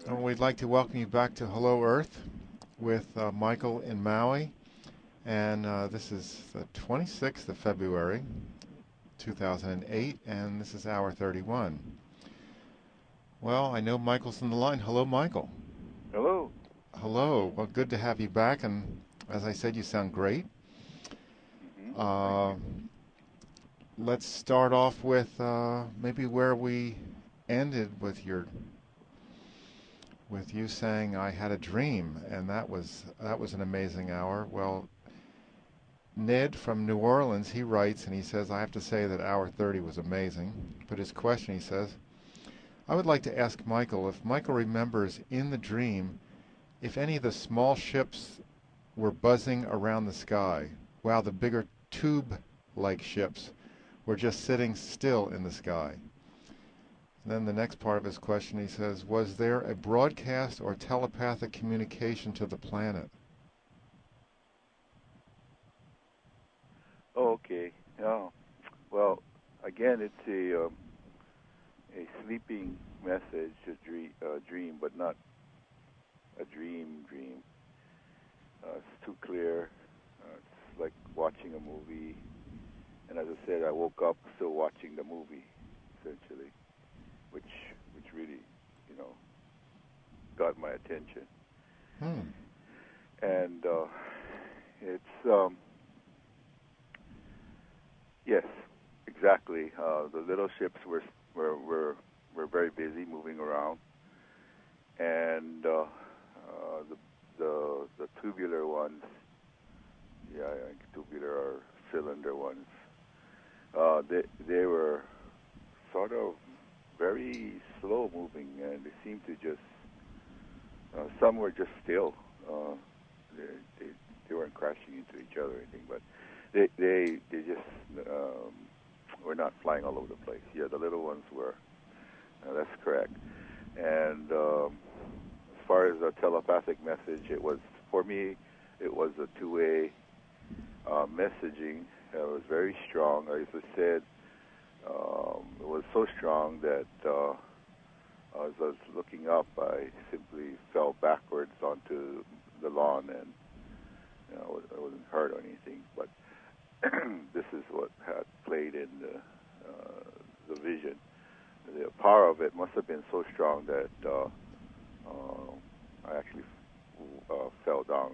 And we'd like to welcome you back to Hello Earth with Michael in Maui. And this is the 26th of February, 2008, and this is hour 31. Well, I know Michael's on the line. Hello, Michael. Hello. Hello. Well, good to have you back. And as I said, you sound great. Thank Uh, you. let's start off with maybe where we ended with you saying I had a dream, and that was an amazing hour. Well, Ned from New Orleans, he writes and he says, I have to say that hour 30 was amazing. But his question, he says, I would like to ask Michael if Michael remembers in the dream if any of the small ships were buzzing around the sky, while the bigger tube-like ships were just sitting still in the sky. And then the next part of his question, he says, was there a broadcast or telepathic communication to the planet? Oh, okay. Oh, well, again, it's a sleeping message, dream, but not a dream. It's too clear. It's like watching a movie. And as I said, I woke up still watching the movie, essentially, which really, you know, got my attention. Hmm. And it's yes, exactly. The little ships were very busy moving around, and the tubular ones, yeah, I think tubular or cylinder ones, they were sort of very slow moving, and they seemed to just some were just still. They, they they weren't crashing into each other or anything, but they just were not flying all over the place. Yeah, the little ones were. That's correct. And as far as a telepathic message, it was for me. It was a two-way messaging. It was very strong. As I said, it was so strong that as I was looking up, I simply fell backwards onto the lawn, and I wasn't hurt or anything. But this is what had played in the vision. The power of it must have been so strong that I actually fell down.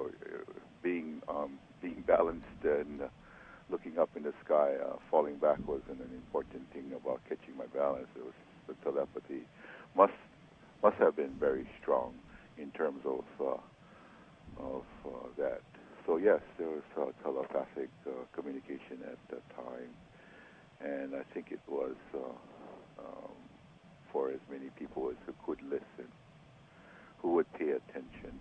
Being balanced and looking up in the sky, falling back wasn't an important thing about catching my balance. It was the telepathy must have been very strong in terms of that. So yes, there was telepathic communication at that time, and I think it was for as many people as who could listen, who would pay attention.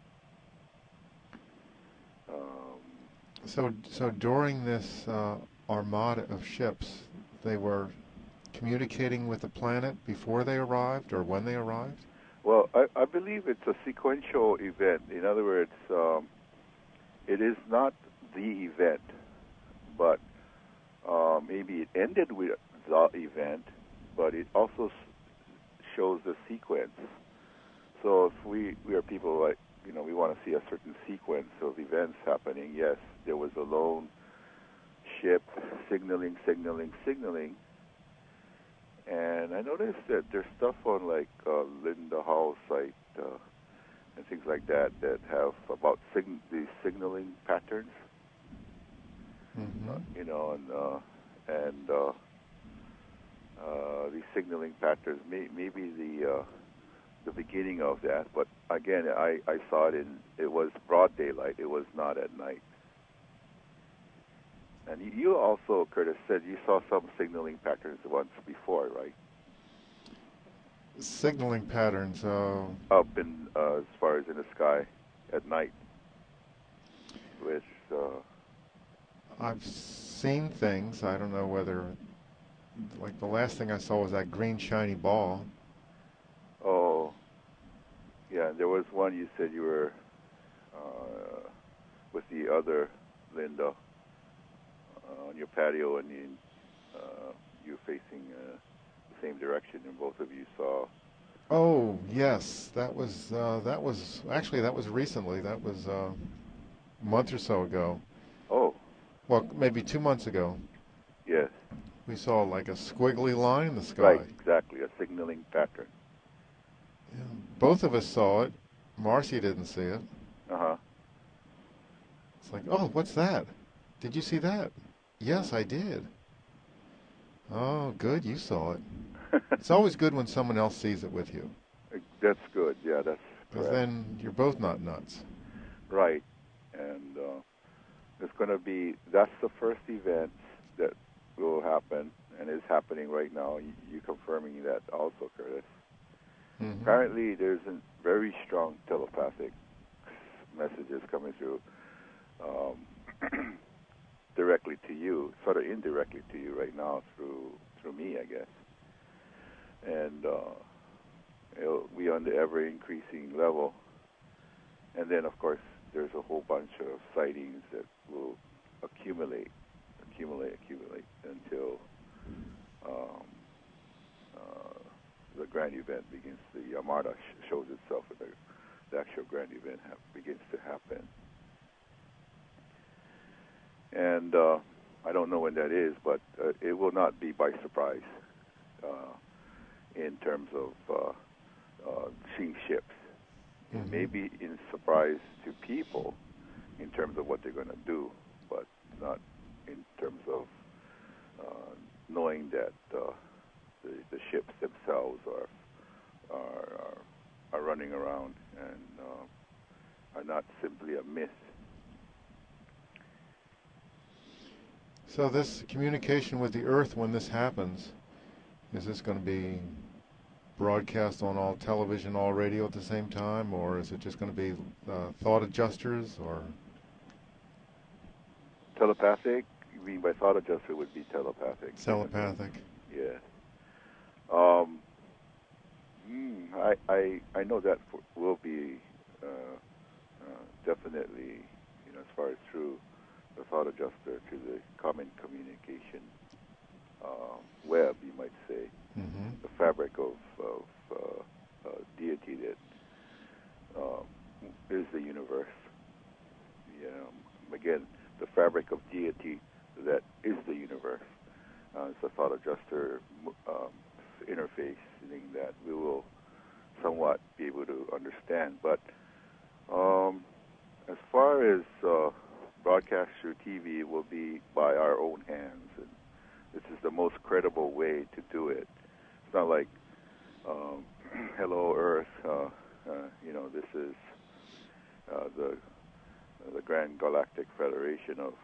Um, So during this armada of ships, they were communicating with the planet before they arrived or when they arrived? well, I believe it's a sequential event. In other words, it is not the event, but maybe it ended with the event, but it also shows the sequence. So if we are people like, we want to see a certain sequence of events happening. Yes, there was a lone ship signaling, and I noticed that there's stuff on like Linda Hall site and things like that that have about these signaling patterns, Mm-hmm. and these signaling patterns maybe the beginning of that. But again, I saw it was broad daylight. It was not at night. And you also, Curtis, said you saw some signaling patterns once before, right? Signaling patterns. Up in as far as in the sky at night, which I've seen things. I don't know whether, like the last thing I saw was that green shiny ball. oh yeah, there was one you said you were uh, with the other Linda on your patio, and you're facing the same direction, and both of you saw Oh yes, that was actually that was recently. That was a month or so ago. Oh, Well, maybe 2 months ago. yes. We saw like a squiggly line in the Right, sky. exactly. A signaling pattern. Yeah. Both of us saw it. Marcy didn't see it. Uh-huh. It's like, oh, what's that? Did you see that? Yes, I did. Oh, good, you saw it. It's always good when someone else sees it with you, That's good. Yeah, that's because correct. then you're both not nuts. Right. And it's going to be, that's the first event that will happen and is happening right now. You confirming that also, Curtis. Hmm. Apparently, there's a very strong telepathic messages coming through directly to you, sort of indirectly to you right now through me, I guess. And it'll be on the ever increasing level. And then, of course, there's a whole bunch of sightings that will accumulate until um, uh, the grand event begins. The Armada shows itself, and the actual grand event begins to happen. And I don't know when that is, but it will not be by surprise in terms of seeing ships. It Hmm. may be in surprise to people in terms of what they're going to do, but not in terms of knowing that the ships themselves are running around and are not simply a myth. So this communication with the Earth, when this happens, is this going to be broadcast on all television, all radio at the same time, or is it just going to be thought adjusters or Telepathic? You mean by thought adjuster would be telepathic, definitely. telepathic? Yeah. Um, I know that will be definitely, as far as through the thought adjuster to the common communication web, you might say, Hmm. the fabric of deity that is the universe. Again, the fabric of deity that is the universe. It's a thought adjuster interface that we will somewhat be able to understand. But as far as broadcast through TV, it will be by our own hands. And this is the most credible way to do it. It's not like, hello, Earth, this is the Grand Galactic Federation of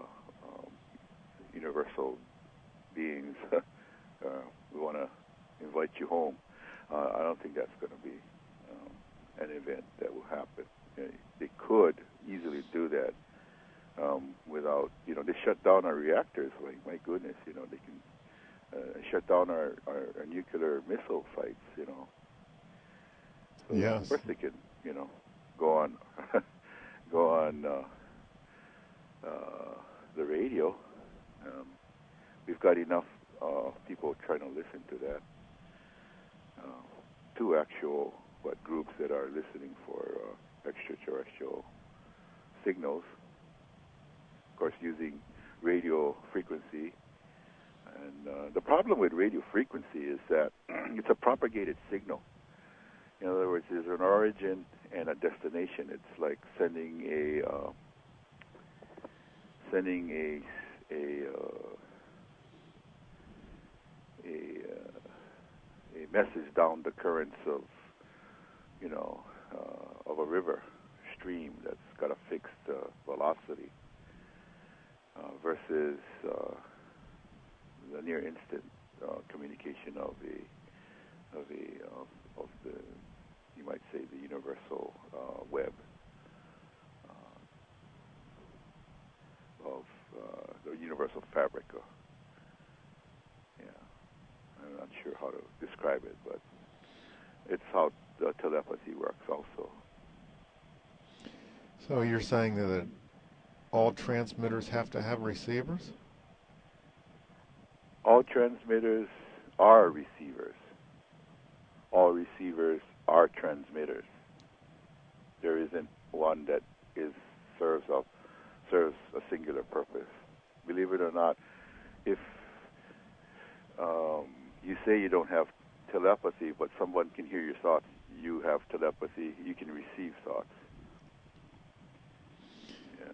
universal beings. We want to invite you home. I don't think that's going to be an event that will happen. They could easily do that without, they shut down our reactors. Like, my goodness, they can shut down our nuclear missile sites. So of Yes. course they can, go on, go on the radio. We've got enough people trying to listen to that. Two actual groups that are listening for extraterrestrial signals. Of course, using radio frequency. And the problem with radio frequency is that it's a propagated signal. In other words, there's an origin and a destination. It's like sending a message down the currents of of a river stream that's got a fixed velocity versus the near instant communication of the, you might say, the universal web of the universal fabric. Yeah, I'm not sure how to describe it, but it's how telepathy works also. So you're saying that all transmitters have to have receivers? All transmitters are receivers. all receivers are transmitters. There isn't one that is serves a singular purpose. Believe it or not, if you say you don't have telepathy, but someone can hear your thoughts, you have telepathy. You can receive thoughts. Yeah.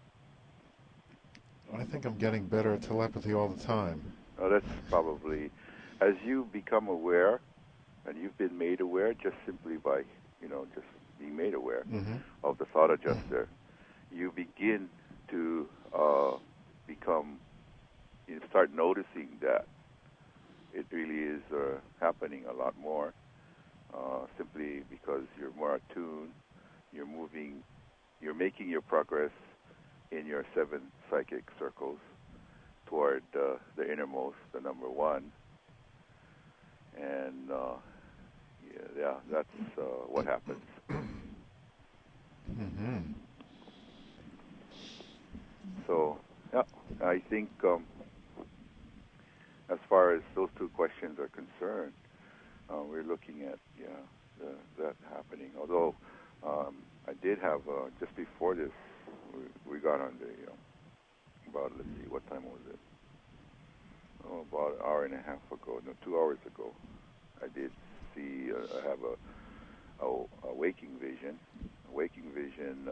I think I'm getting better at telepathy all the time. Oh, that's probably as you become aware, and you've been made aware just simply by just being made aware of the thought adjuster. You begin to become. You start noticing that it really is happening a lot more, simply because you're more attuned, you're making your progress in your 7 psychic circles toward the innermost, the number 1, and that's what happens. So, yeah, I think as far as those 2 questions are concerned, we're looking at that happening. Although I did have just before this, we got on the about, let's see, what time was it? Oh, about an hour and a half ago, no, 2 hours ago. I did see I have a waking vision. A waking vision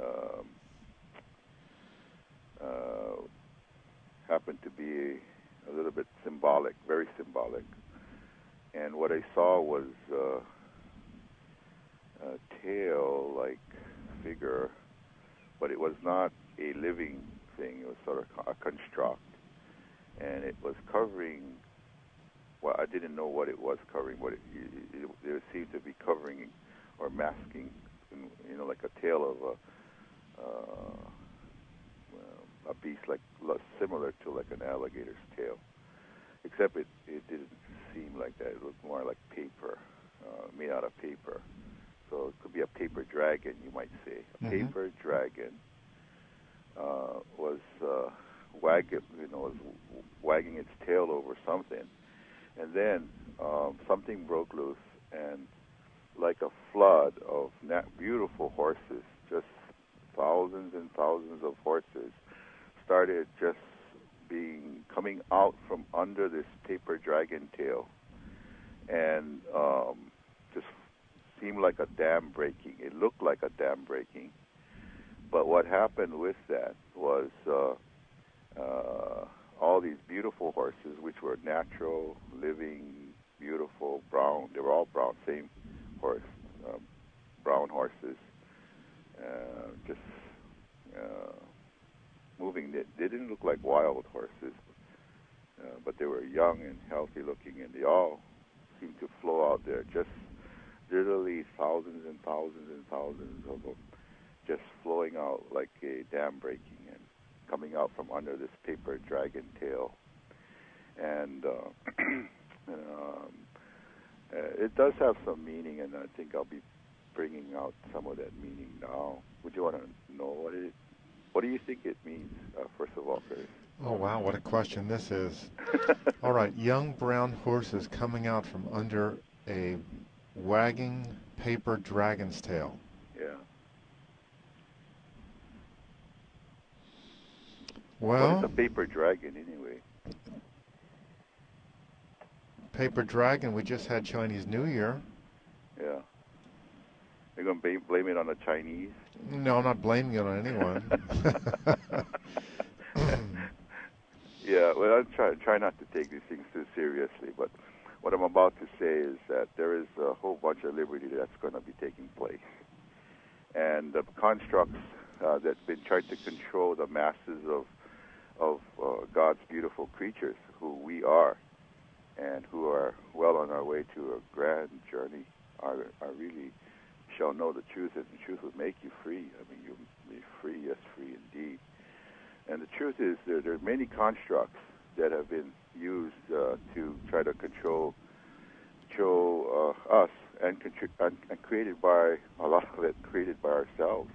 happened to be a little bit symbolic, very symbolic. And what I saw was a tail-like figure, but it was not a living thing. It was sort of a construct. And it was covering, well, I didn't know what it was covering, but it seemed to be covering or masking, like a tail of a beast similar to like an alligator's tail. Except it didn't seem like that. It looked more like paper, made out of paper. So it could be a paper dragon, you might say. A paper dragon was wagging its tail over something, and then something broke loose, and like a flood of beautiful horses, just thousands and thousands of horses, started just coming out from under this paper dragon tail, and just seemed like a dam breaking. It looked like a dam breaking, but what happened with that was all these beautiful horses, which were natural, living, beautiful, brown. They were all brown, same horse, brown horses, just moving. They didn't look like wild horses, but they were young and healthy looking, and they all seemed to flow out there, just literally thousands and thousands and thousands of them, just flowing out like a dam breaking and coming out from under this paper dragon tail. And it does have some meaning, and I think I'll be bringing out some of that meaning now. Would you want to know what do you think it means, first of all, Curtis? Oh, wow, what a question this is. All right, young brown horses coming out from under a wagging paper dragon's tail. Yeah. Well, it's a paper dragon anyway. Paper dragon, we just had Chinese New Year. Yeah. You're going to blame it on the Chinese? No, I'm not blaming it on anyone. Yeah, well, I try not to take these things too seriously, but what I'm about to say is that there is a whole bunch of liberty that's going to be taking place. And the constructs that's been trying to control the masses of God's beautiful creatures, who we are, and who are well on our way to a grand journey, are really shall know the truth, and the truth will make you free. I mean, you'll be free, yes, free indeed. And the truth is there are many constructs that have been used to try to control us, and created by, a lot of it created by ourselves.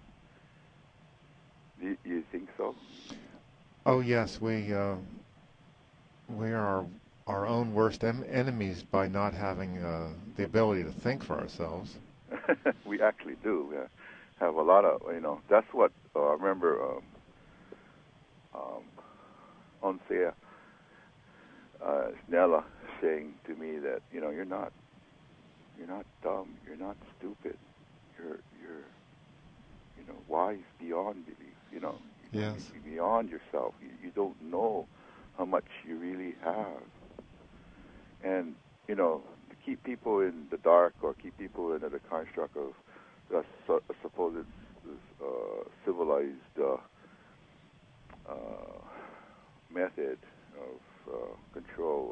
Do you think so? Oh, yes, we are our own worst enemies by not having the ability to think for ourselves. We actually do. We have a lot of, that's what I remember Oncia Nella saying to me that, you're not dumb, you're not stupid, you're wise beyond belief, Yes. you're beyond yourself. You don't know how much you really have. And, to keep people in the dark or keep people in the construct of the supposed civilized method of control.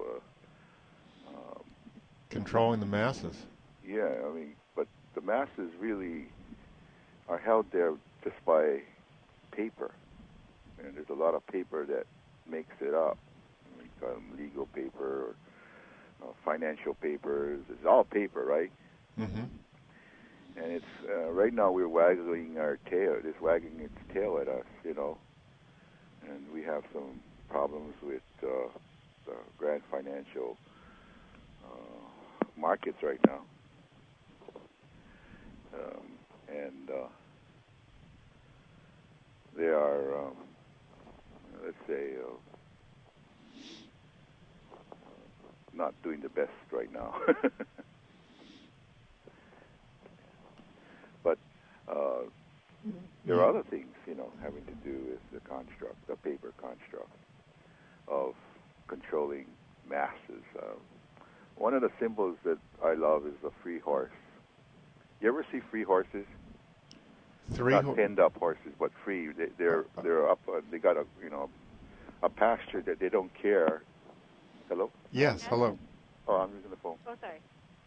Controlling the masses. Yeah, but the masses really are held there just by paper. And there's a lot of paper that makes it up. Legal paper, or financial papers. It's all paper, right? Mm-hmm. And it's right now we're wagging our tail. It's wagging its tail at us, And we have some problems with the grand financial markets right now. And they are, let's say, not doing the best right now. But there are other things, having to do with the paper construct of controlling masses. One of the symbols that I love is the free horse. You ever see free horses? Not penned up horses, but free. They're up. They got a pasture that they don't care. Hello? Yes. Hello. Oh, I'm using the phone. Oh, sorry.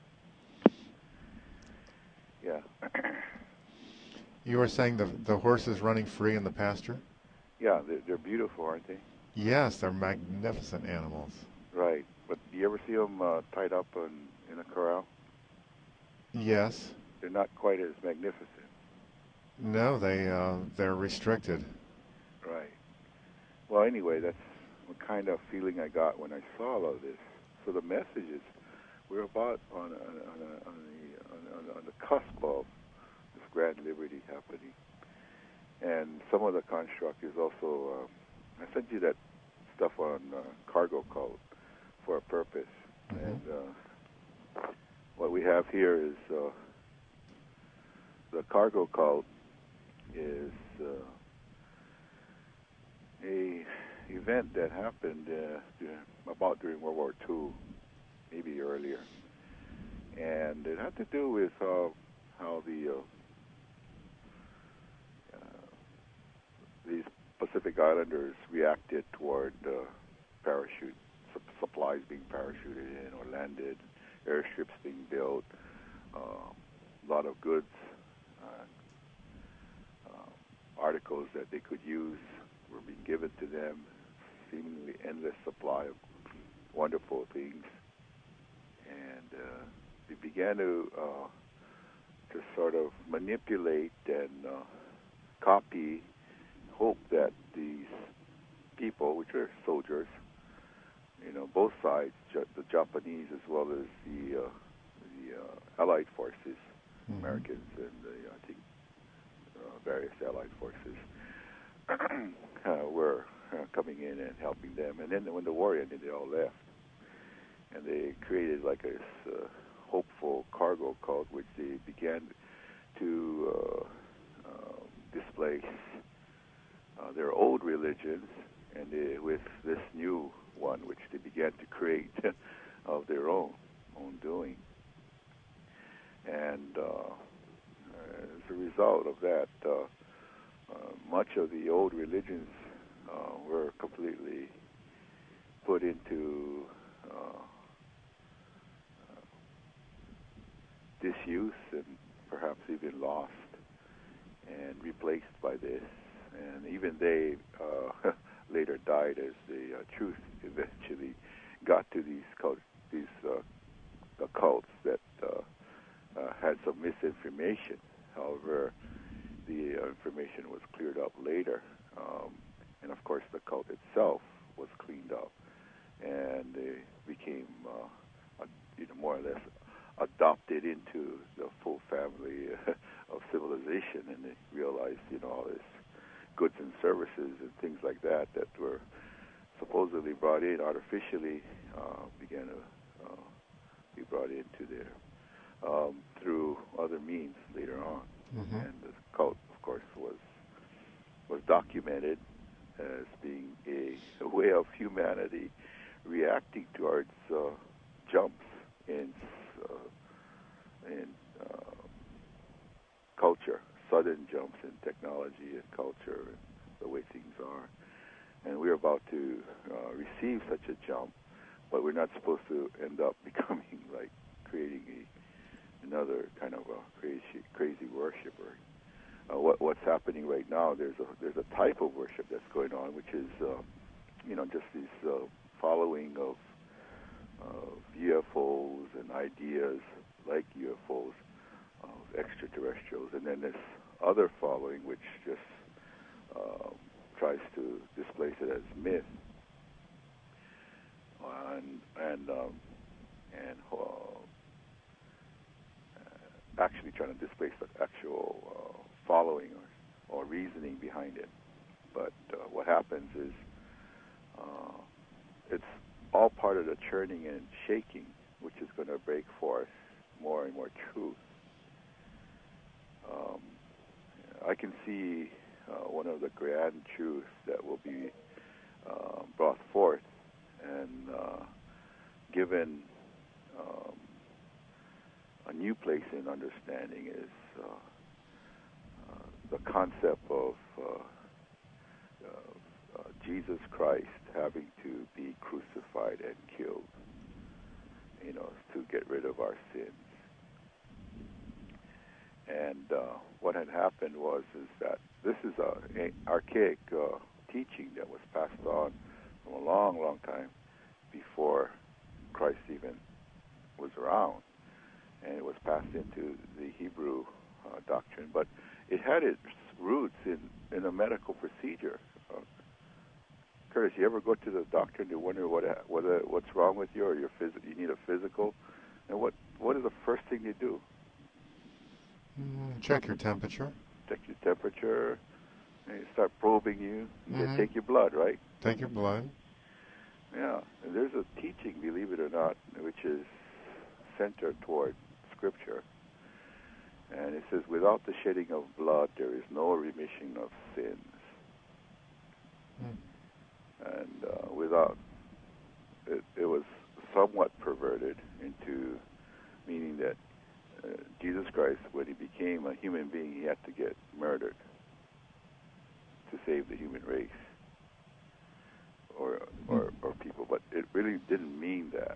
Yeah. You were saying the horses running free in the pasture? Yeah, they're beautiful, aren't they? Yes, they're magnificent animals. Right. But do you ever see them tied up in a corral? Yes. They're not quite as magnificent. No, they're restricted. Right. Well, anyway, that's what kind of feeling I got when I saw all of this. So the message is we're about on the cusp of this grand liberty happening. And some of the construct is also, I sent you that stuff on cargo code for a purpose. Mm-hmm. And what we have here is the cargo code is a event that happened during World War II, maybe earlier. And it had to do with how these Pacific Islanders reacted toward supplies being parachuted in or landed, airships being built, a lot of goods, articles that they could use were being given to them, seemingly endless supply of wonderful things. And they began to sort of manipulate and copy, hope that these people, which are soldiers, both sides, the Japanese as well as the Allied forces, mm-hmm. Americans and I think various Allied forces were coming in and helping them. And then when the war ended, they all left. And they created like this hopeful cargo cult, which they began to displace their old religions and with this new one, which they began to create of their own doing. And as a result of that, much of the old religions were completely put into disuse and perhaps even lost and replaced by this. And even they later died as the truth eventually got to these cults that had some misinformation. However, the information was cleared up later. And of course, the cult itself was cleaned up. and they became more or less adopted into the full family of civilization, and they realized all this goods and services and things like that that were supposedly brought in artificially began to be brought into there through other means later on. Mm-hmm. And the cult, of course, was documented as being a way of humanity reacting towards jumps in culture, sudden jumps in technology and culture, and the way things are. And we're about to receive such a jump, but we're not supposed to end up becoming like creating another kind of a crazy worshiper. What's happening right now? There's a type of worship that's going on, which is just this following of UFOs and ideas like UFOs of extraterrestrials, and then this other following which just tries to displace it as myth, and actually trying to displace the actual following or reasoning behind it. But what happens is it's all part of the churning and shaking, which is going to break forth more and more truth. I can see one of the grand truths that will be brought forth and given a new place in understanding is the concept of Jesus Christ having to be crucified and killed, to get rid of our sins. And what had happened is that this is an archaic teaching that was passed on from a long, long time before Christ even was around, and it was passed into the Hebrew doctrine, but it had its roots in a medical procedure. Curtis, you ever go to the doctor and you wonder what's wrong with you, or you need a physical, and what is the first thing you do? Check your temperature. Check your temperature, and they start probing you. Mm-hmm. They take your blood, right? Take your blood. Yeah, and there's a teaching, believe it or not, which is centered toward Scripture. And it says, without the shedding of blood, there is no remission of sins. And without, it was somewhat perverted into meaning that Jesus Christ, when he became a human being, he had to get murdered to save the human race or people. But it really didn't mean that.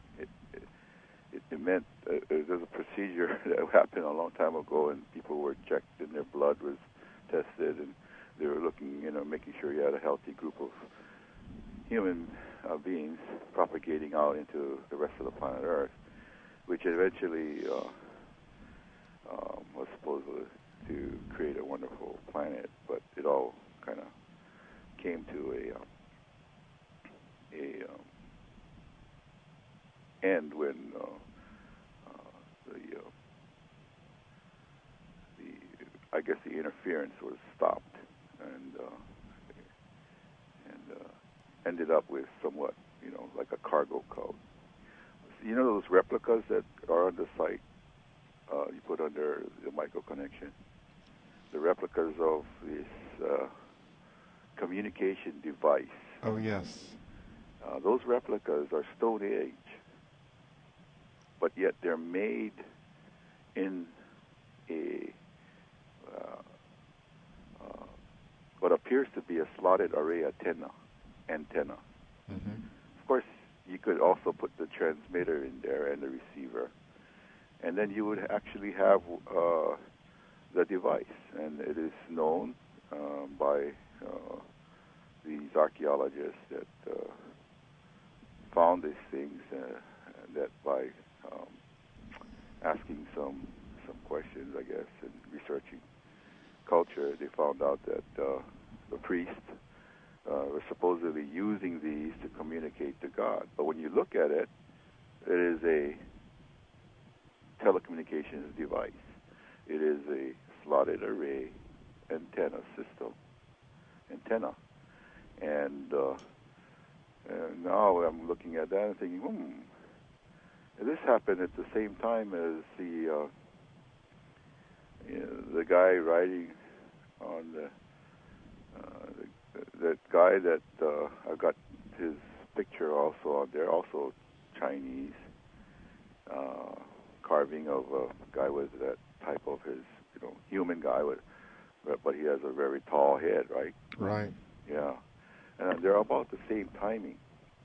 It meant there's a procedure that happened a long time ago, and people were checked and their blood was tested, and they were looking, making sure you had a healthy group of human beings propagating out into the rest of the planet Earth, which eventually was supposed to create a wonderful planet, but it all kind of came to a end when I guess the interference was stopped, and ended up with somewhat, like a cargo cult. Those replicas that are on the site you put under the micro connection, the replicas of this communication device. Oh, yes. Those replicas are Stone Age, but yet they're made in a what appears to be a slotted array antenna. Mm-hmm. Of course, you could also put the transmitter in there and the receiver, and then you would actually have the device. And it is known by these archaeologists that found these things, that by asking some questions, I guess, and researching culture, they found out that the priest were supposedly using these to communicate to God. But when you look at it, it is a telecommunications device. It is a slotted array antenna system. And now I'm looking at that and thinking, this happened at the same time as the guy riding on that guy that I've got his picture also on there, also Chinese carving of a guy with that type of his, human guy but he has a very tall head, right? Right. Yeah, and they're about the same timing.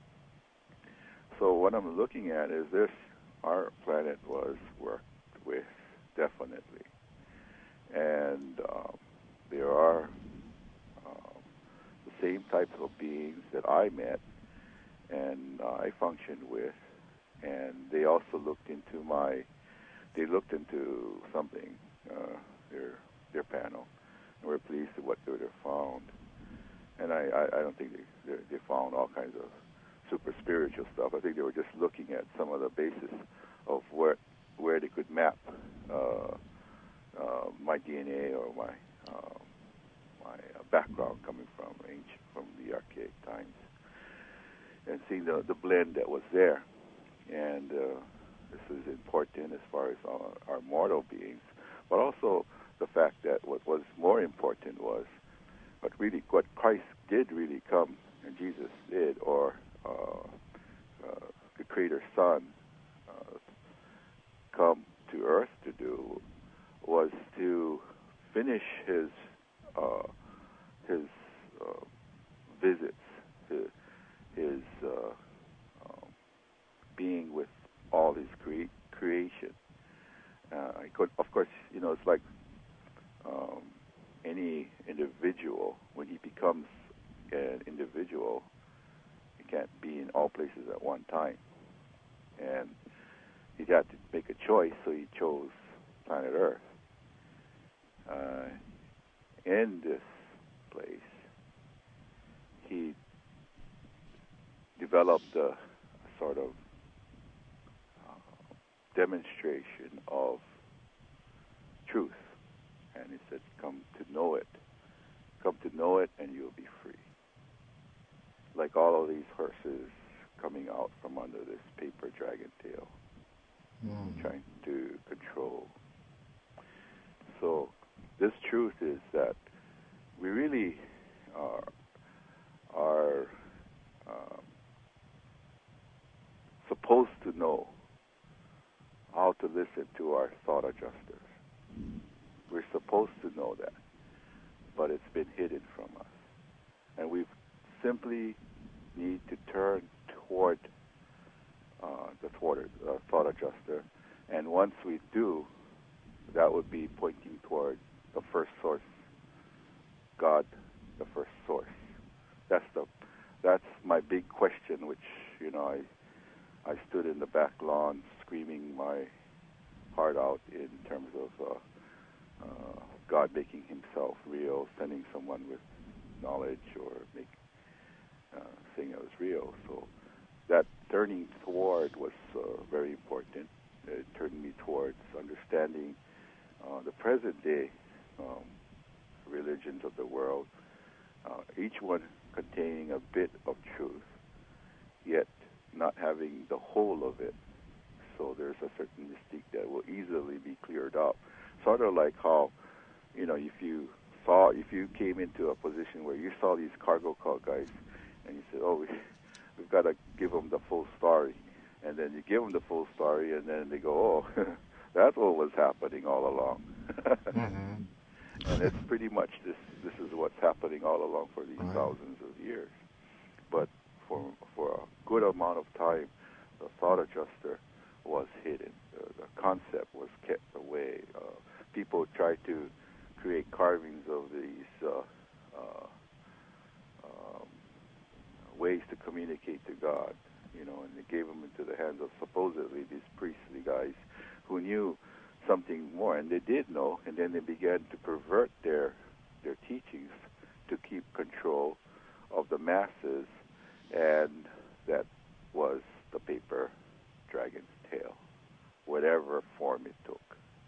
So what I'm looking at is this: our planet was worked with, definitely, and there are the same types of beings that I met and I functioned with, and they also looked into something, their panel, and were pleased with what they found. And I don't think they found all kinds of super spiritual stuff. I think they were just looking at some of the basis of where they could map my DNA or my background coming from the archaic times, and seeing the blend that was there. And this is important as far as our mortal beings, but also the fact that what was more important was what Christ did really come, and Jesus did, or the Creator's Son come to earth to do, was to finish his visits, his being with all his creation. Of course, it's like any individual, when he becomes an individual, he can't be in all places at one time. And he had to make a choice, so he chose planet Earth. In this place, he developed a sort of demonstration of truth. And he said, come to know it. Come to know it and you'll be free. Like all of these horses coming out from under this paper dragon tail, trying to control. So this truth is that we really are supposed to know how to listen to our thought adjusters. We're supposed to know that, but it's been hidden from us. And we simply need to turn toward the thought adjuster. And once we do, that would be pointing toward the first source, God, the first source. That's my big question, which, I stood in the back lawn screaming my heart out in terms of God making himself real, sending someone with knowledge or saying it was real. So that turning toward was very important. It turned me towards understanding the present day religions of the world, each one containing a bit of truth, yet not having the whole of it. So there's a certain mystique that will easily be cleared up. Sort of like how, if you came into a position where you saw these cargo cult guys, and you said, we've got to give them the full story. And then you give them the full story, and then they go, that's what was happening all along. Mm-hmm. And it's pretty much this is what's happening all along for these thousands of years. But for a good amount of time, the thought adjuster was hidden. The concept was kept away. People tried to create carvings of these ways to communicate to God, and they gave them into the hands of supposedly these priestly guys who knew something more, and they did know, and then they began to pervert their teachings to keep control of the masses, and that was the paper dragon's tail, whatever form it took.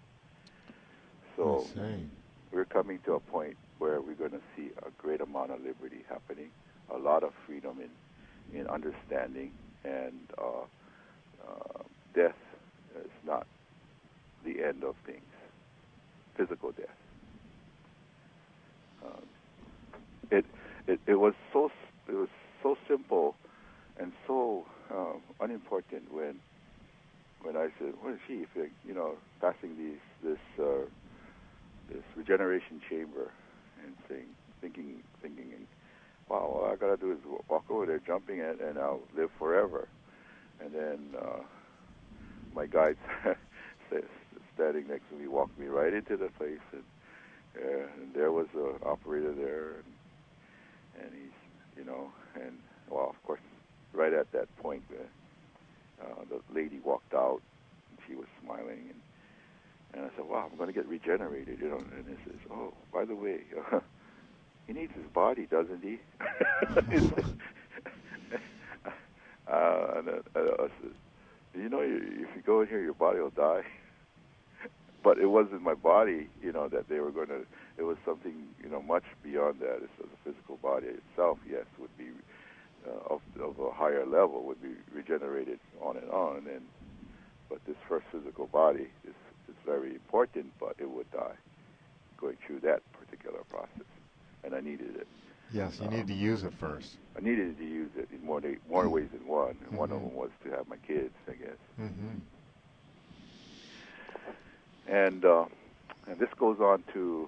So we're coming to a point where we're going to see a great amount of liberty happening, a lot of freedom in understanding, and death is not the end of things, physical death. It was so simple and so unimportant when I said, "What is she?" Passing this regeneration chamber and thinking, wow, all I gotta do is walk over there, jumping it, and I'll live forever. And then my guide standing next to me walked me right into the place, and there was the operator there, and he's, and well, of course, right at that point, the lady walked out, and she was smiling, and I said, wow, I'm going to get regenerated, and he says, oh, by the way, he needs his body, doesn't he? And I said, if you go in here, your body will die. But it wasn't my body, that they were going to, it was something, much beyond that. It's the physical body itself, yes, would be of a higher level, would be regenerated on, but this first physical body is very important, but it would die going through that particular process, and I needed it. Yes, you needed to use it first. I needed to use it in more ways than one, and one of them was to have my kids, I guess. Mm-hmm. And this goes on to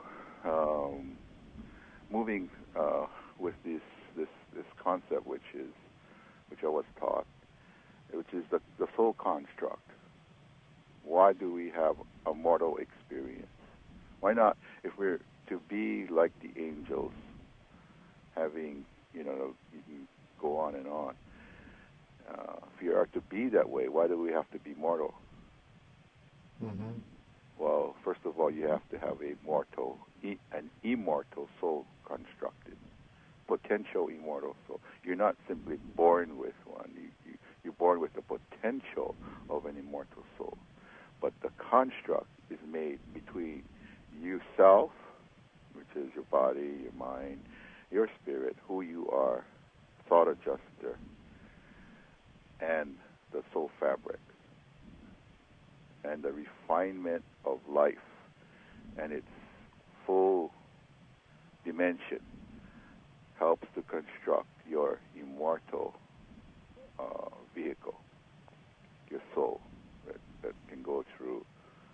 moving with this concept, which I was taught, which is the soul construct. Why do we have a mortal experience? Why not, if we're to be like the angels, having, you can go on and on. If you are to be that way, why do we have to be mortal? Mm-hmm. Well, first of all, you have to have an immortal soul constructed, potential immortal soul. You're not simply born with one. You're born with the potential of an immortal soul. But the construct is made between yourself, which is your body, your mind, your spirit, who you are, thought adjuster, and the soul fabric, and the refinement of life and its full dimension helps to construct your immortal vehicle, your soul that can go through.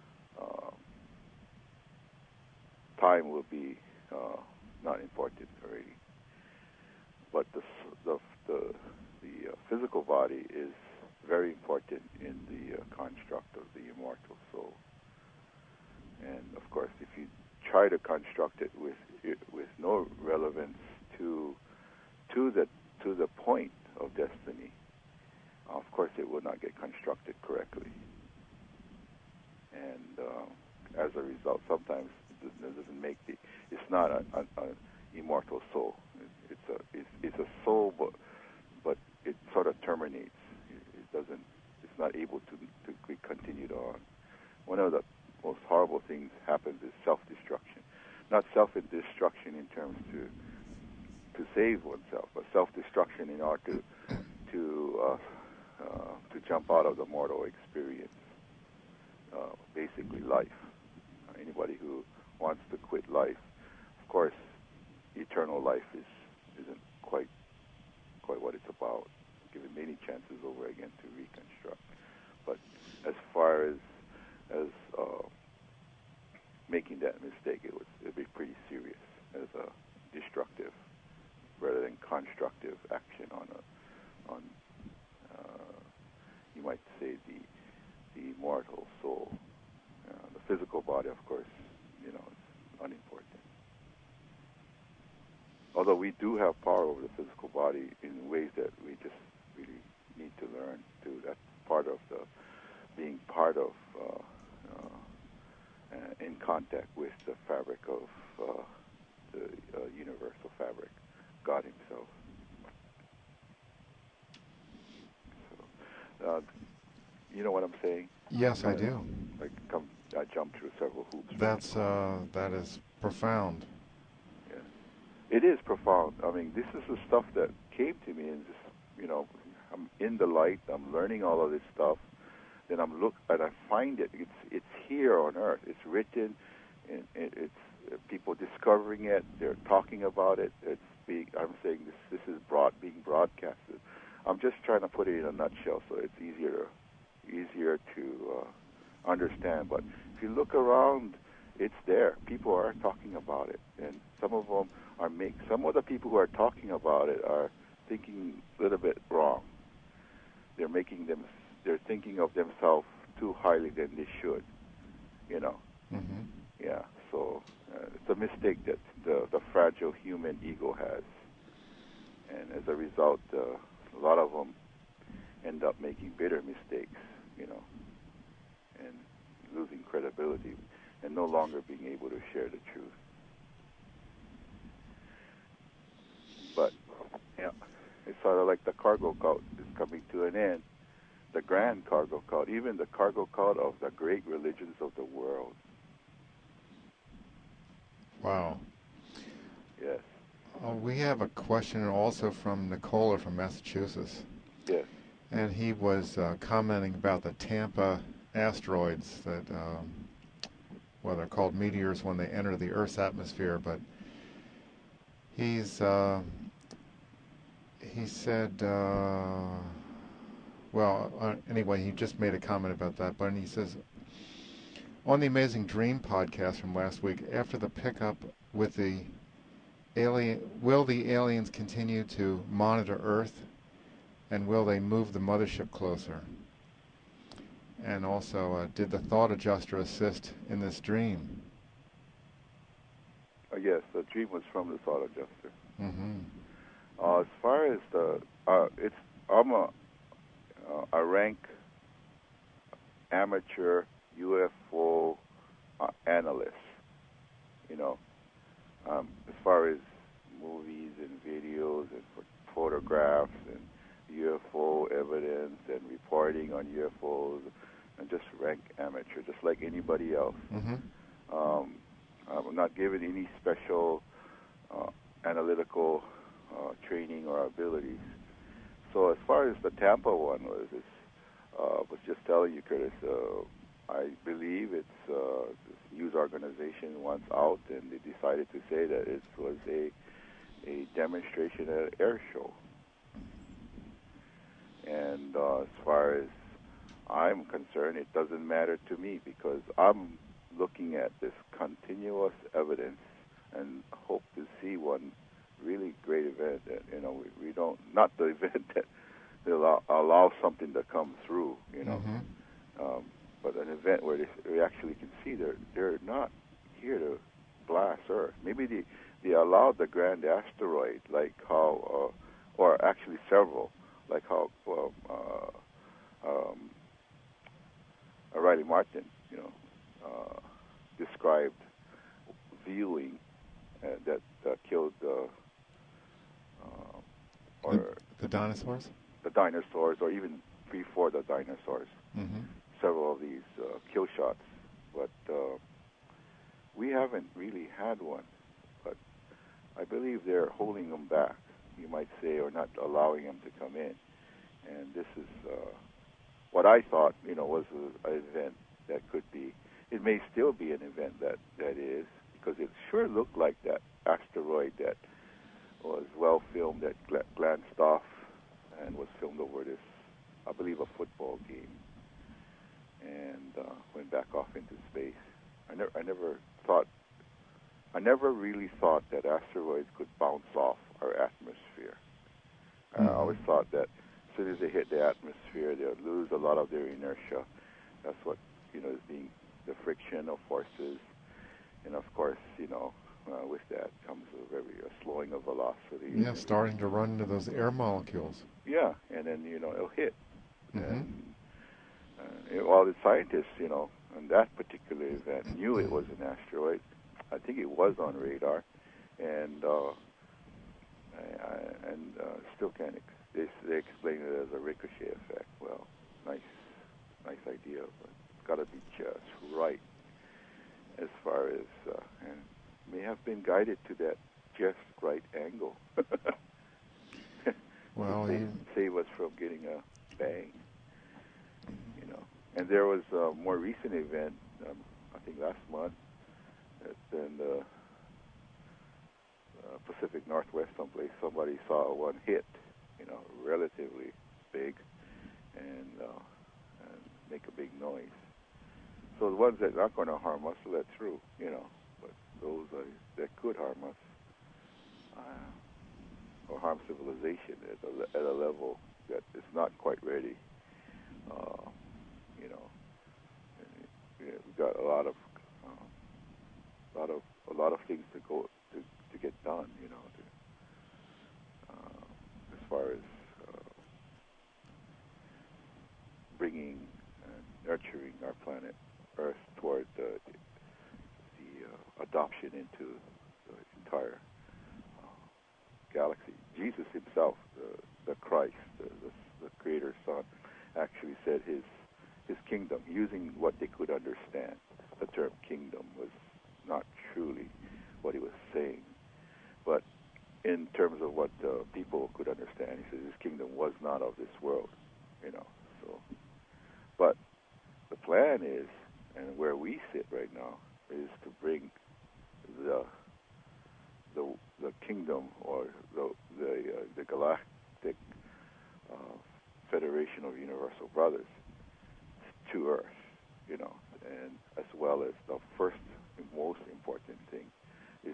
Time will be not important already, but the physical body is very important in the construct of the immortal soul. And of course, if you try to construct it with no relevance to the point of destiny, of course, it will not get constructed correctly. And as a result, sometimes it doesn't make it's not an immortal soul. It's a soul, but it sort of terminates. It doesn't. It's not able to be continued on. One of the most horrible things happens is self-destruction. Not self-destruction in terms to save oneself, but self-destruction in order to jump out of the mortal experience. Basically, life. Anybody who wants to quit life, of course, eternal life isn't quite what it's about. Given many chances over again to reconstruct, but as far as making that mistake, it'd be pretty serious as a destructive rather than constructive action on you might say the immortal soul. The physical body, of course, is unimportant. Although we do have power over the physical body in ways that we just really need to learn too. That's part of being part of in contact with the fabric of the universal fabric, God Himself. Uh, you know what I'm saying? Yes, I Kind of do. like I jumped through several hoops. That is profound. Yeah. It is profound. I mean, this is the stuff that came to me, and just I'm in the light. I'm learning all of this stuff. Then and I find it. It's here on Earth. It's written, and it's people discovering it. They're talking about it. I'm saying this is being broadcasted. I'm just trying to put it in a nutshell so it's easier to understand. But if you look around, it's there. People are talking about it, and some of the people who are talking about it are thinking a little bit wrong. They're thinking of themselves too highly than they should. You know. Mm-hmm. Yeah. So it's a mistake that the fragile human ego has, and as a result, a lot of them end up making bitter mistakes. And losing credibility and no longer being able to share the truth. But yeah, it's sort of like the cargo cult is coming to an end. The grand cargo cult, even the cargo cult of the great religions of the world. Wow. Yes. We have a question also from Nicola from Massachusetts. Yes. And he was commenting about the Tampa asteroids that, they're called meteors when they enter the Earth's atmosphere. But he said, anyway, he just made a comment about that. But he says, on the Amazing Dream podcast from last week, after the pickup with the will the aliens continue to monitor Earth? And will they move the mothership closer? And also, did the thought adjuster assist in this dream? Yes, the dream was from the thought adjuster. Mm-hmm. As far as I'm a rank amateur UFO analyst. As far as movies and videos and photographs and UFO evidence and reporting on UFOs, and just rank amateur, just like anybody else. Mm-hmm. I'm not given any special analytical training or abilities. So as far as the Tampa one was just telling you, Curtis, I believe it's this news organization wants out, and they decided to say that it was a demonstration at an air show. And as far as I'm concerned, it doesn't matter to me because I'm looking at this continuous evidence and hope to see one really great event that, we don't, not the event that will allow something to come through, Mm-hmm. But an event where we actually can see they're not here to blast Earth. Maybe they allowed the grand asteroid, like how, or actually several, like how Riley Martin, described viewing that killed the dinosaurs? The dinosaurs, or even before the dinosaurs. Mm-hmm. Several of these kill shots, but we haven't really had one. But I believe they're holding them back, you might say, or not allowing them to come in. And this is what I thought, was an event that could be. It may still be an event that is, because it sure looked like that asteroid that was well filmed, that glanced off and was filmed over this, I believe, a football game, and went back off into space. I never really thought that asteroids could bounce off our atmosphere. Mm-hmm. I always thought that as soon as they hit the atmosphere, they would lose a lot of their inertia. That's what, is being the friction of forces. And of course, with that comes a slowing of velocity. Yeah, starting to run into those air molecules. Yeah, and then, it'll hit. Mm-hmm. And all the scientists, on that particular event knew it was an asteroid. I think it was on radar. And still can't. They explain it as a ricochet effect. Well, nice, nice idea, but it's got to be just right as far as, and may have been guided to that just right angle to Well, save us from getting a bang, you know. And there was a more recent event, I think last month, in the Pacific Northwest someplace, somebody saw one hit, you know, relatively big, and make a big noise. So the ones that are not going to harm us let through, you know, but those that could harm us or harm civilization at a level that is not quite ready, you know, we've got a lot of things to go to get done, you know, as far as bringing and nurturing our planet Earth toward the adoption into the entire galaxy. Jesus himself, the Christ, the Creator's Son, actually said his kingdom, using what they could understand. The term kingdom was not truly what he was saying, but in terms of what people could understand, he said his kingdom was not of this world, you know. So, but the plan is, and where we sit right now, is to bring the kingdom or the galactic Federation of Universal Brothers to Earth, you know, and as well as the first and most important thing is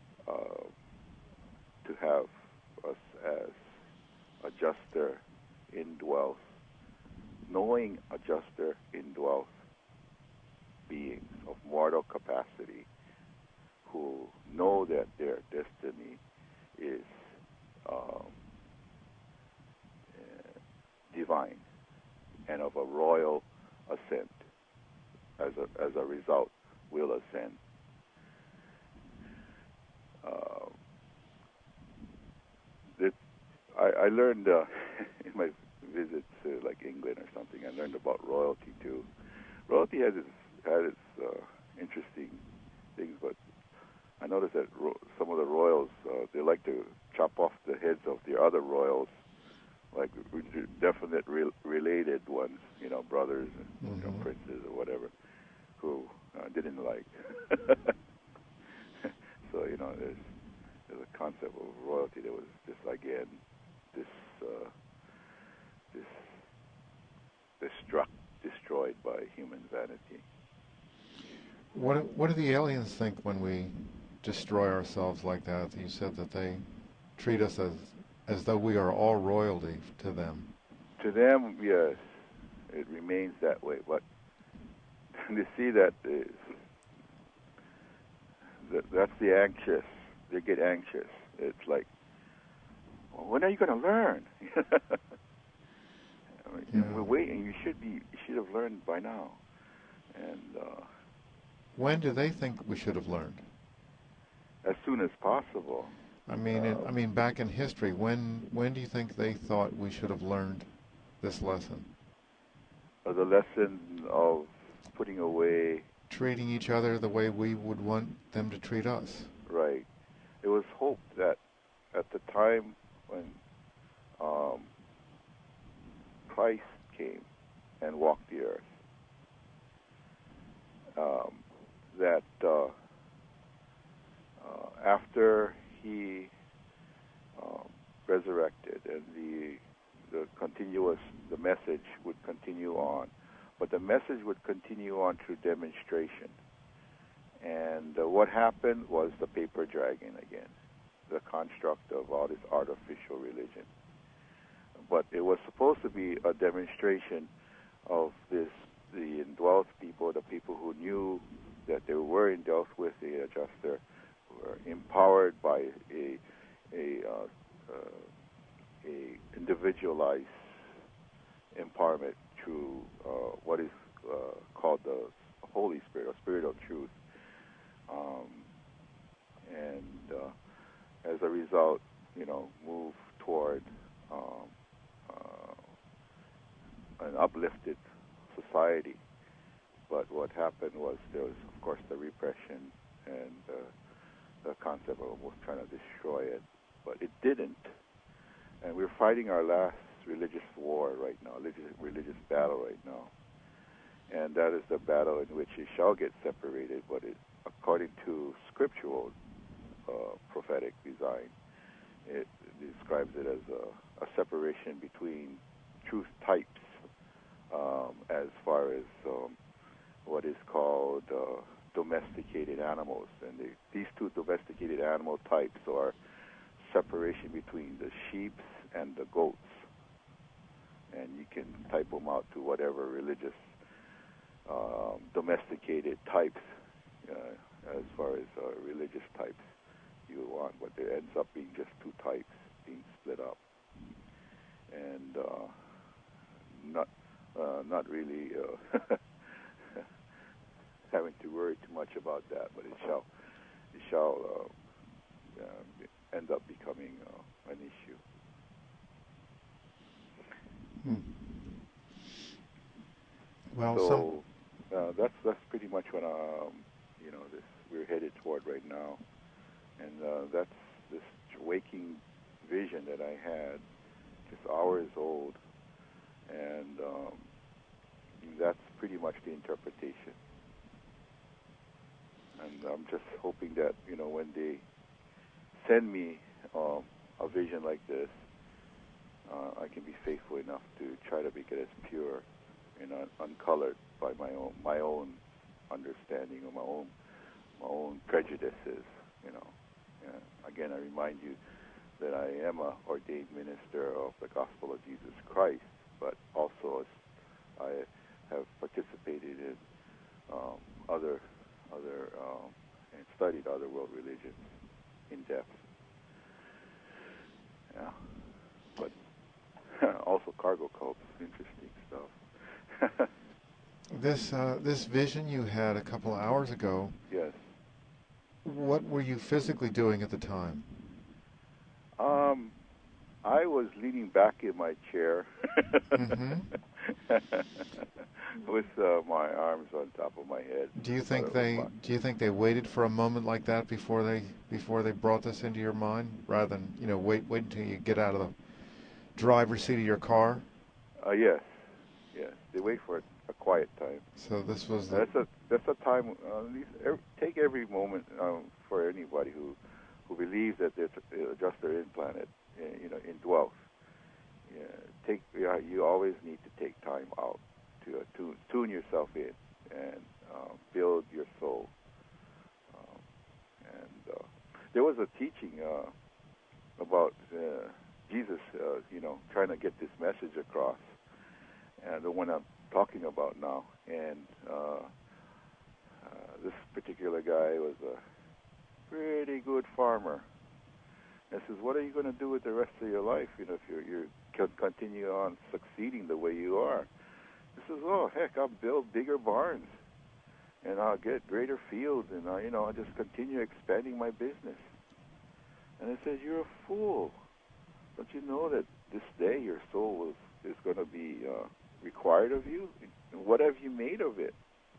to have us as adjuster indwells, knowing adjuster indwells beings of mortal capacity who know that their destiny is divine and of a royal ascent. As a result, will ascend. I learned in my visits to like England or something. I learned about royalty too. Royalty has its interesting things, but I noticed that some of the royals they like to chop off the heads of the other royals, like definite related ones, you know, brothers, and, you know, princes or whatever, who didn't like. So you know, there's a concept of royalty that was just again destroyed by human vanity. what do the aliens think when we destroy ourselves like that? You said that they treat us as though we are all royalty to them. To them, yes, it remains that way. But they see that that's the anxious. They get anxious. It's like, well, when are you going to learn? I mean, we're waiting. You should have learned by now. And when do they think we should have learned? As soon as possible. I mean, back in history, when do you think they thought we should have learned this lesson? The lesson of putting away, treating each other the way we would want them to treat us. Right. It was hoped that at the time when Christ came and walked the earth, that after he resurrected and the message would continue on, but the message would continue on through demonstration. And what happened was the paper dragon again, the construct of all this artificial religion. But it was supposed to be a demonstration of the indwelt people, the people who knew that they were indwelt with the adjuster, who were empowered by a individualized empowerment through what is called the Holy Spirit, or Spirit of Truth. And as a result, you know, move toward an uplifted society. But what happened was there was, of course, the repression and the concept of almost trying to destroy it. But it didn't. And we're fighting our last religious war right now, religious battle right now. And that is the battle in which it shall get separated, but according to scriptural prophetic design, it describes it as a separation between truth types as far as what is called domesticated animals. And these two domesticated animal types are separation between the sheep and the goats. And you can type them out to whatever religious domesticated types as far as religious types you want, but there ends up being just two types being split up, and not really having to worry too much about that, but it shall end up becoming an issue. Well, so that's pretty much what we're headed toward right now, and that's this waking vision that I had, just hours old, and that's pretty much the interpretation. And I'm just hoping that when they send me a vision like this, I can be faithful enough to try to make it as pure and uncolored by my own understanding or my own prejudices. Again, I remind you that I am an ordained minister of the gospel of Jesus Christ, but also I have participated in other and studied other world religions in depth. Yeah, but also cargo cults, interesting stuff. This vision you had a couple of hours ago. Yes. What were you physically doing at the time? I was leaning back in my chair with my arms on top of my head. Do you think they waited for a moment like that before they brought this into your mind, rather than wait until you get out of the driver's seat of your car? Yes. They wait for a quiet time. So this was that's a time. Take every moment for anybody who believes that they're just their implanted, indwelt. You always need to take time out to tune yourself in and build your soul. And there was a teaching about Jesus, trying to get this message across, and the one I'm talking about now. And this particular guy was a pretty good farmer. And says, what are you going to do with the rest of your life? If you can continue on succeeding the way you are. He says, oh, heck, I'll build bigger barns, and I'll get greater fields, and I'll just continue expanding my business. And I says, you're a fool. Don't you know that this day your soul is going to be required of you? What have you made of it?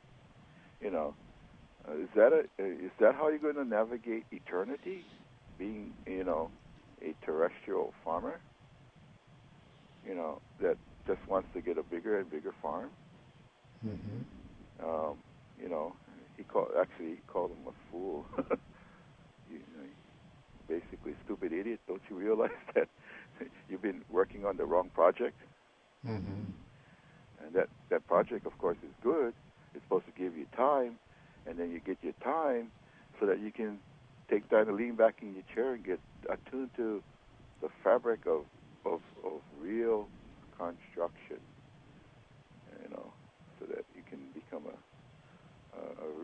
Is that how you're going to navigate eternity? Being, a terrestrial farmer, that just wants to get a bigger and bigger farm. Mm-hmm. He called him a fool. Basically, stupid idiot. Don't you realize that you've been working on the wrong project? Mm-hmm. And that project, of course, is good. It's supposed to give you time, and then you get your time so that you can take time to lean back in your chair and get attuned to the fabric of real construction, so that you can become a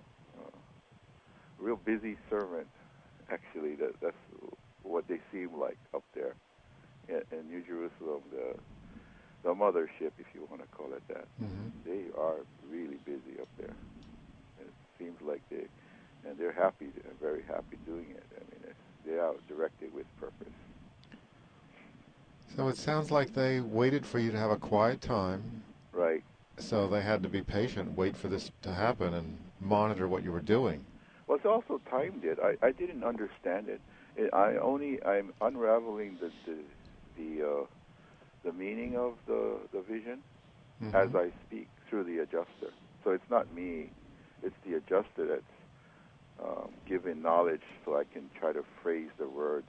real busy servant. Actually, that's what they seem like up there in New Jerusalem, the mothership, if you want to call it that. Mm-hmm. They are really busy up there. It seems like they're happy, very happy doing it. I mean, they are directed with purpose. So it sounds like they waited for you to have a quiet time, Right. so they had to be patient, wait for this to happen, and monitor what you were doing. Well, it's also timed it. I didn't understand it. I'm unraveling the meaning of the vision as Hmm. I speak through the adjuster. So it's not me, it's the adjuster that's giving knowledge so I can try to phrase the words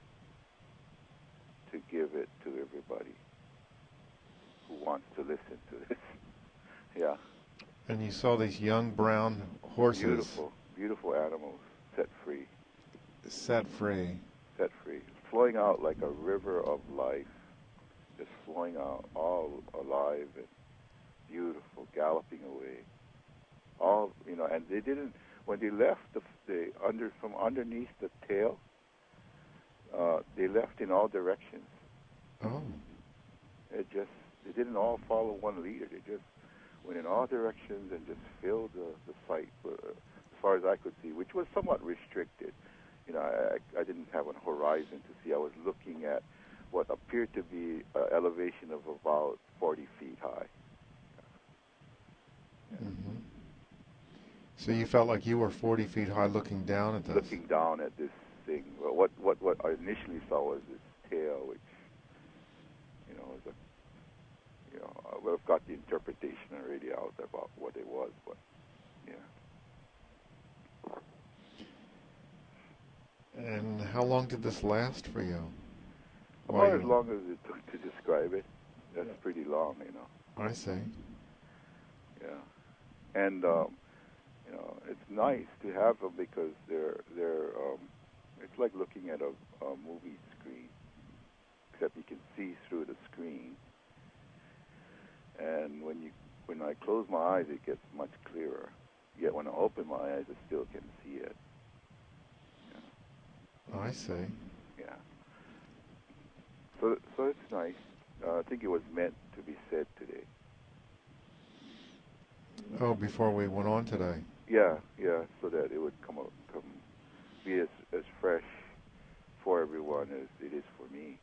to give it to everybody who wants to listen to this. Yeah. And you saw these young brown horses Beautiful, beautiful animals set free, set free. set free, flowing out like a river of life, just flowing out, all alive and beautiful, galloping away. All and they didn't. When they left from underneath the tail, they left in all directions. Oh. They didn't all follow one leader. They just went in all directions and just filled the site as far as I could see, which was somewhat restricted. I didn't have a horizon to see. I was looking at what appeared to be an elevation of about 40 feet high. Hmm. So you felt like you were 40 feet high looking down at this. Looking down at this thing. Well, what I initially saw was this tail, which was I've got the interpretation already out about what it was, but yeah. And how long did this last for you? About as long as it took to describe it. That's pretty long, I see. Yeah, and it's nice to have them because they're it's like looking at a movie screen, except you can see through the screen. And when I close my eyes, it gets much clearer. Yet when I open my eyes, I still can see it. Yeah. I see. Yeah. So it's nice. I think it was meant to be said today. Oh, before we went on today. Yeah, so that it would come be as fresh for everyone as it is for me.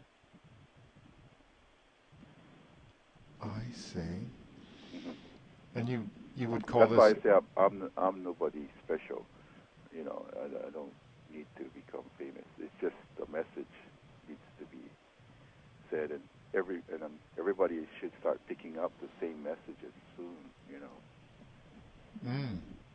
I see. Mm-hmm. And you would call That's why this. I say I'm nobody special. I don't need to become famous. It's just the message needs to be said, and everybody should start picking up the same messages soon. Mm.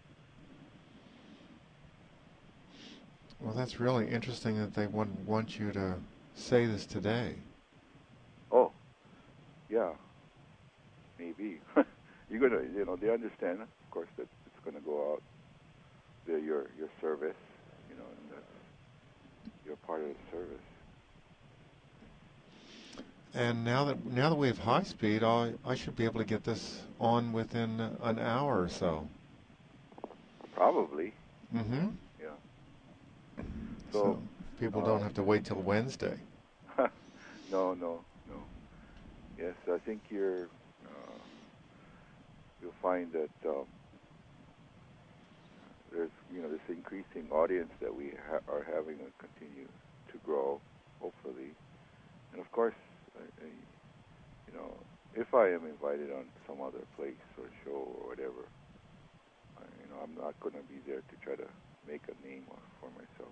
Well, that's really interesting that they want you to say this today. Oh, yeah, maybe. You're gonna, they understand, of course, that it's gonna go out. Your service, and that's you're part of the service. And now that we have high speed, I should be able to get this on within an hour or so. Probably. Mm-hmm. Yeah. So So, people don't have to wait till Wednesday. no. Yes, I think you'll find that there's this increasing audience that we are having to continue to grow, hopefully, and of course, I, if I am invited on some other place or show or whatever, I'm not going to be there to try to make a name for myself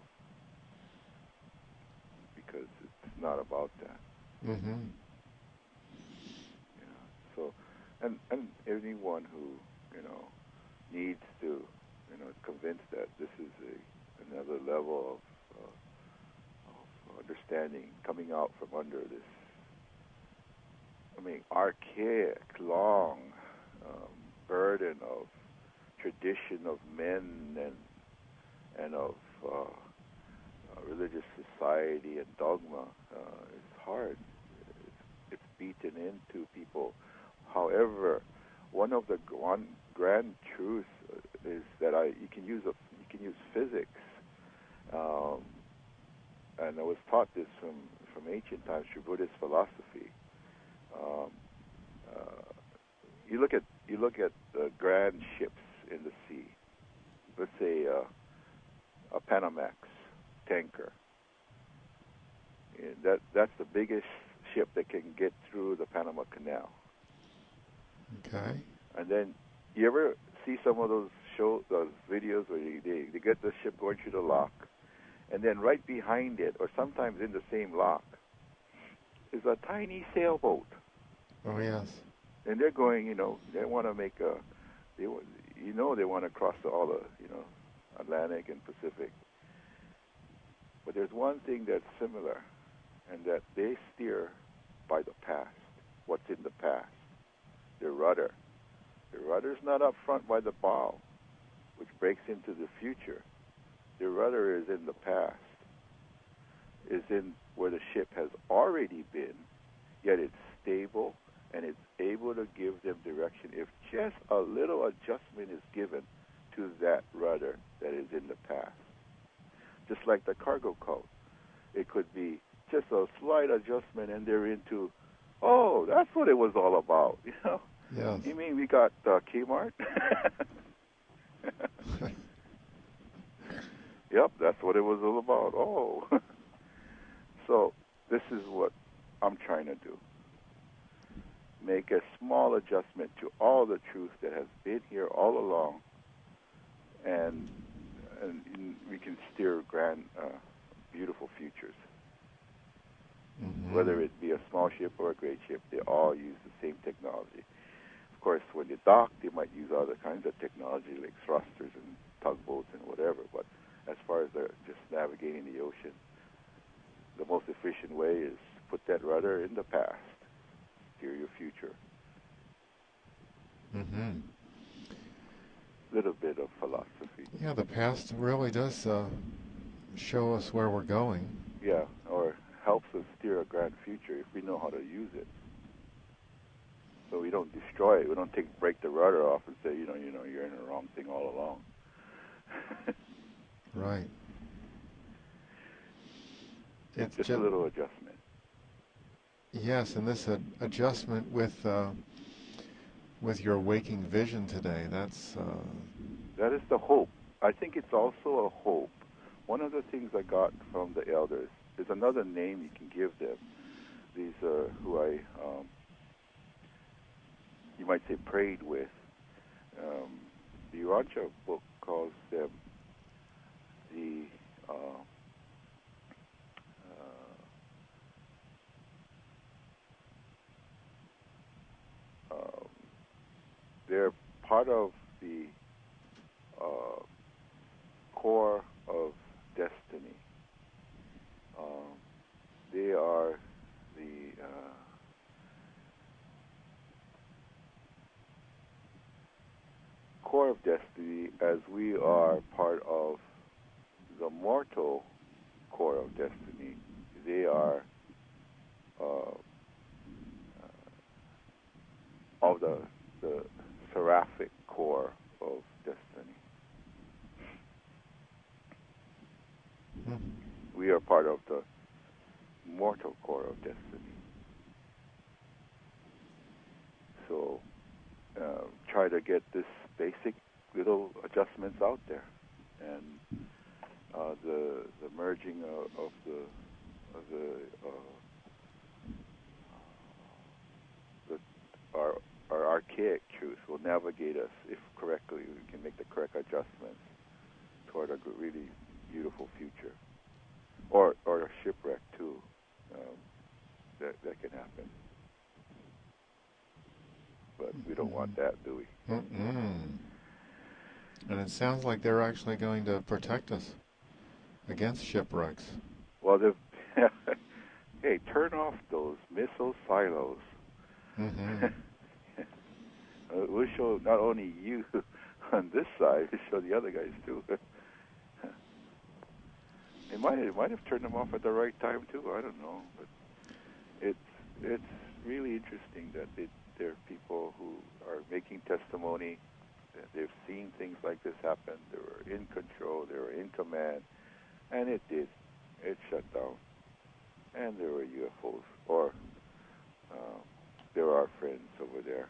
because it's not about that. Mm-hmm. Yeah. So, and anyone who needs to is convinced that this is another level of understanding coming out from under this. Archaic, long burden of tradition of men and of religious society and dogma. It's hard. It's beaten into people. However, one of the grand truths is that you can use physics, and I was taught this from ancient times through Buddhist philosophy. Um, you look at grand ships in the sea. Let's say a Panamax tanker. That's the biggest ship that can get through the Panama Canal. Okay. And then you ever see some of those videos where they get the ship going through the lock, and then right behind it, or sometimes in the same lock, is a tiny sailboat. Oh, yes. And they're going, they want to make they want to cross all the, Atlantic and Pacific. But there's one thing that's similar, and that they steer by the past, what's in the past, their rudder. The rudder's not up front by the bow, which breaks into the future. The rudder is in the past, is in where the ship has already been, yet it's stable and it's able to give them direction if just a little adjustment is given to that rudder that is in the past. Just like the cargo code. It could be just a slight adjustment and they're into, oh, that's what it was all about, Yes. You mean we got Kmart? Yep, that's what it was all about. Oh. So this is what I'm trying to do. Make a small adjustment to all the truth that has been here all along, and we can steer grand, beautiful futures. Mm-hmm. Whether it be a small ship or a great ship, they all use the same technology. Of course, when they dock, they might use other kinds of technology like thrusters and tugboats and whatever, but as far as just navigating the ocean, the most efficient way is put that rudder in the past, steer your future. Mm-hmm. Little bit of philosophy. Yeah, the past really does show us where we're going. Yeah, or helps us steer a grand future if we know how to use it. So we don't destroy it. We don't break the rudder off and say, you're in the wrong thing all along. Right. It's just a little adjustment. Yes, and this adjustment with your waking vision today, that is the hope. I think it's also a hope. One of the things I got from the elders is another name you can give them. These are who I, you might say, prayed with. The Urantia book calls them the they're part of the core of destiny. They are the core of destiny, as we are part of the mortal core of destiny. They are of the seraphic core of destiny. Mm-hmm. We are part of the mortal core of destiny. So try to get this basic little adjustments out there, and the merging of our archaic truth will navigate us, if correctly we can make the correct adjustments toward a really beautiful future, or a shipwreck too. That can happen, but we don't want that, do we? Mm-mm. And it sounds like they're actually going to protect us against shipwrecks. Well, hey, turn off those missile silos. Mm-hmm. We'll show not only you on this side, we'll show the other guys too. It might have turned them off at the right time too. I don't know, but it's really interesting that there are people who are making testimony that they've seen things like this happen. They were in control, they were in command, and it shut down. And there were UFOs, or there are friends over there.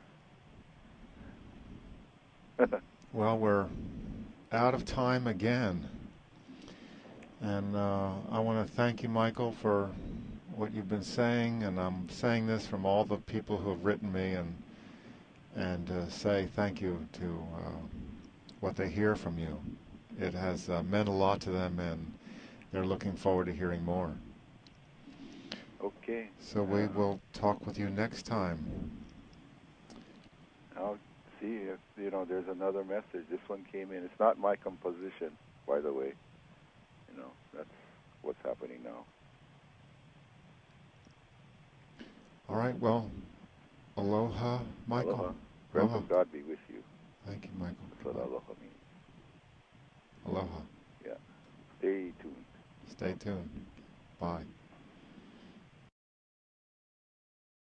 Well, we're out of time again. And I want to thank you, Michael, for what you've been saying, and I'm saying this from all the people who have written me and say thank you to what they hear from you. It has meant a lot to them, and they're looking forward to hearing more. Okay. So we will talk with you next time. I'll see if, there's another message. This one came in. It's not my composition, by the way. That's what's happening now. All right, well, aloha, Michael. Aloha. Friends of God be with you. Thank you, Michael. That's what aloha means. Aloha. Yeah. Stay tuned. Stay tuned. Bye.